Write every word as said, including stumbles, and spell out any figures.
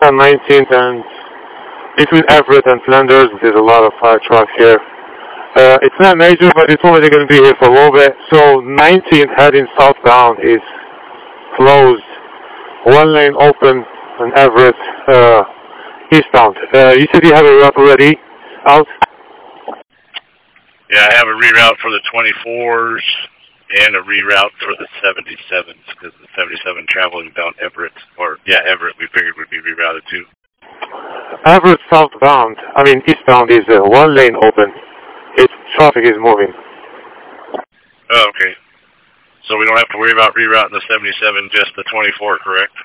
on nineteenth and between Everett and Flanders. There's a lot of fire trucks here. Uh, it's not major, but it's only going to be here for a little bit. So nineteenth heading southbound is closed. One lane open on Everett uh, eastbound. Uh, you said you have a route already out? Yeah, I have a reroute for the twenty-fours and a reroute for the seventy-sevens because the seventy-seven traveling down Everett, or yeah, Everett, we figured would be rerouted too. Everett southbound, I mean eastbound, is uh, one lane open. Its traffic is moving. Oh, okay. So we don't have to worry about rerouting the seventy-seven, just the twenty-four, correct?